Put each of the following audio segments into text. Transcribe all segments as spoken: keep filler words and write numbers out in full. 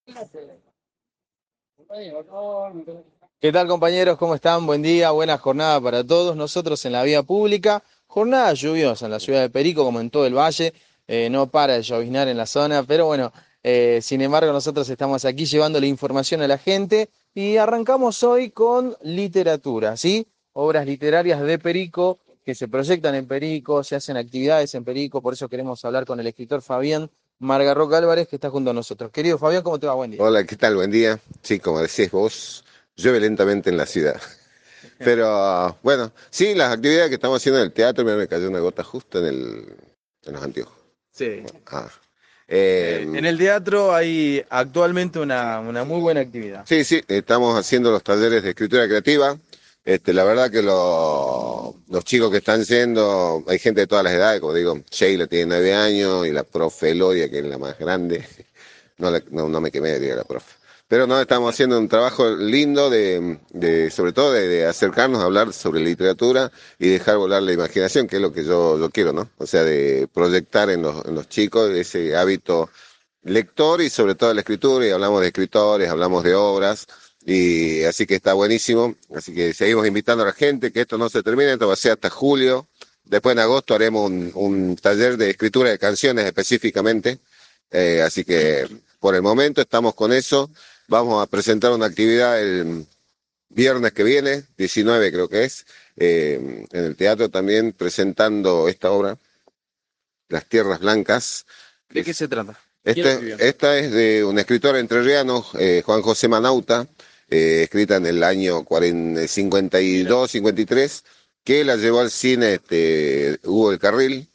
¿Qué tal, compañeros? ¿Cómo están? Buen día, buena jornada para todos. Nosotros en la vía pública, jornada lluviosa en la ciudad de Perico, como en todo el valle. Eh, no para de lloviznar en la zona, pero bueno, eh, sin embargo, nosotros estamos aquí llevando la información a la gente y arrancamos hoy con literatura, ¿sí? Obras literarias de Perico que se proyectan en Perico, se hacen actividades en Perico, por eso queremos hablar con el escritor Fabián Margarroca Álvarez, que está junto a nosotros. Querido Fabián, ¿cómo te va? Buen día. Hola, ¿qué tal? Buen día. Sí, como decís vos, llueve lentamente en la ciudad. Pero bueno, sí, las actividades que estamos haciendo en el teatro, mira, me cayó una gota justo en el, en los anteojos. Sí. Ah. Eh, en Eh, el teatro hay actualmente una, una muy buena actividad. sí, sí, estamos haciendo los talleres de escritura creativa. Este, la verdad que lo- los chicos que están yendo, hay gente de todas las edades, como digo, Sheila tiene nueve años y la profe Elodia, que es la más grande. No, la- no, no me quemé, diga la profe. Pero no, estamos haciendo un trabajo lindo de, de sobre todo de, de acercarnos a hablar sobre literatura y dejar volar la imaginación, que es lo que yo, yo quiero, ¿no? O sea, de proyectar en los, en los chicos ese hábito lector y sobre todo la escritura, y hablamos de escritores, hablamos de obras, y así que está buenísimo. Así que seguimos invitando a la gente, que esto no se termine, esto va a ser hasta julio. Después en agosto haremos un, un taller de escritura de canciones específicamente. Eh, así que por el momento estamos con eso. Vamos a presentar una actividad el viernes que viene, diecinueve creo que es, eh, en el teatro también presentando esta obra, Las Tierras Blancas. ¿De qué se trata? ¿Quién Este, escribió? esta es de un escritor entrerriano, eh, Juan José Manauta, eh, escrita en el año cuarenta, Mira. cincuenta y dos, cincuenta y tres, que la llevó al cine este, Hugo del Carril.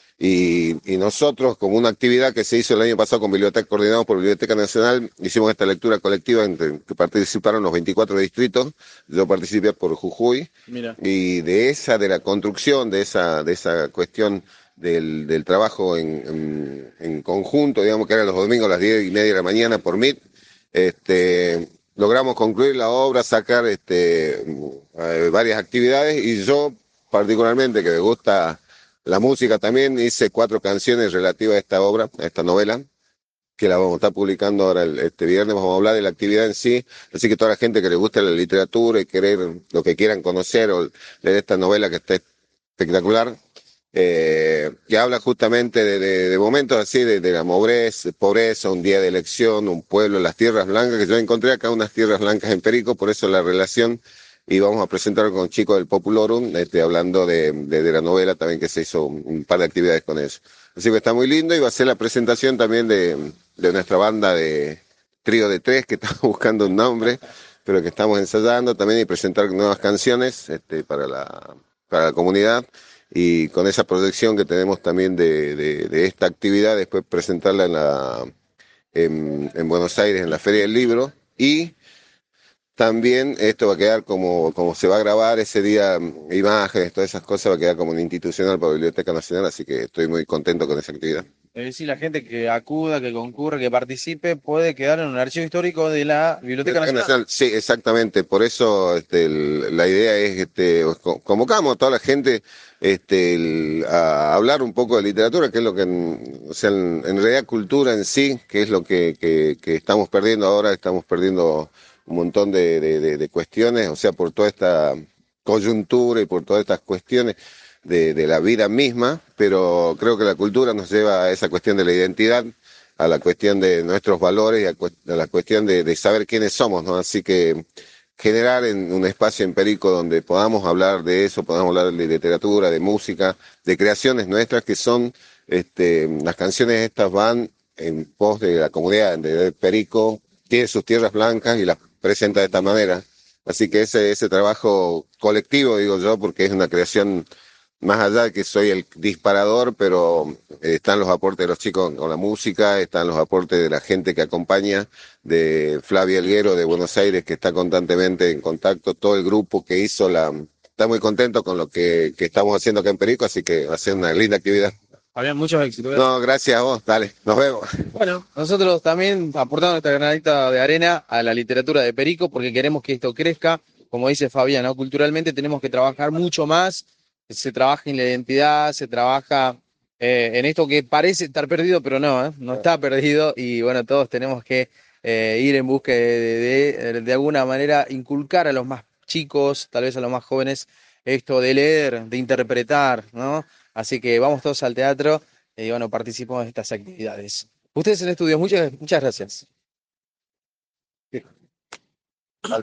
Y, y nosotros, como una actividad que se hizo el año pasado con Biblioteca, coordinado por Biblioteca Nacional, hicimos esta lectura colectiva en que participaron los veinticuatro distritos. Yo participé por Jujuy, Mira. y de esa, de la construcción, de esa, de esa cuestión del, del trabajo en, en, en conjunto, digamos que eran los domingos a las diez y media de la mañana por Meet, este, logramos concluir la obra, sacar este, eh, varias actividades, y yo particularmente, que me gusta la música también, hice cuatro canciones relativas a esta obra, a esta novela, que la vamos a estar publicando ahora el- este viernes. Vamos a hablar de la actividad en sí, así que toda la gente que le guste la literatura y querer lo que quieran conocer o leer esta novela que está espectacular, eh, que habla justamente de, de- de momentos así, de, de la pobreza, pobreza, un día de elección, un pueblo, las tierras blancas, que yo encontré acá unas tierras blancas en Perico, por eso la relación. Y vamos a presentar con chicos del Populorum, este, hablando de, de- de la novela también, que se hizo un, un par de actividades con eso. Así que está muy lindo, y va a ser la presentación también de, de nuestra banda de trío de tres, que estamos buscando un nombre, pero que estamos ensayando también, y presentar nuevas canciones este, para la, para la comunidad. Y con esa proyección que tenemos también de, de, de esta actividad, después presentarla en, la, en, en Buenos Aires, en la Feria del Libro. Y también esto va a quedar como, como se va a grabar ese día, mm, imágenes, todas esas cosas, va a quedar como en institucional para la Biblioteca Nacional, así que estoy muy contento con esa actividad. Es decir, la gente que acuda, que concurre, que participe, puede quedar en un archivo histórico de la Biblioteca Biblioteca Nacional. Nacional, sí, exactamente. Por eso este, el- la idea es, este, co- convocamos a toda la gente, este, el- a hablar un poco de literatura, que es lo que, en- o sea, en, en realidad cultura en sí, que es lo que, que- que estamos perdiendo ahora. Estamos perdiendo un montón de, de- de- de cuestiones, o sea, por toda esta coyuntura y por todas estas cuestiones de, de la vida misma, pero creo que la cultura nos lleva a esa cuestión de la identidad, a la cuestión de nuestros valores y a, cu- a la cuestión de, de saber quiénes somos, ¿no? Así que generar en un espacio empírico donde podamos hablar de eso, podamos hablar de literatura, de música, de creaciones nuestras, que son, este, las canciones estas van en pos de la comunidad de Perico, tiene sus tierras blancas y las presenta de esta manera. Así que ese, ese trabajo colectivo, digo yo, porque es una creación más allá de que soy el disparador, pero eh, están los aportes de los chicos con la música, están los aportes de la gente que acompaña, de Flavia Elguero de Buenos Aires, que está constantemente en contacto, todo el grupo que hizo la... Está muy contento con lo que, que estamos haciendo acá en Perico, así que va a ser una linda actividad. Fabián, muchos éxitos. Gracias. No, gracias a vos, dale, nos vemos. Bueno, nosotros también aportamos nuestra granadita de arena a la literatura de Perico porque queremos que esto crezca. Como dice Fabián, ¿no? Culturalmente tenemos que trabajar mucho más. Se trabaja en la identidad, se trabaja eh, en esto que parece estar perdido, pero no, ¿eh? No está perdido. Y bueno, todos tenemos que eh, ir en busca de, de, de, de alguna manera inculcar a los más chicos, tal vez a los más jóvenes, esto de leer, de interpretar, ¿no? Así que vamos todos al teatro y bueno, participamos de estas actividades. Ustedes en estudios, muchas, muchas gracias.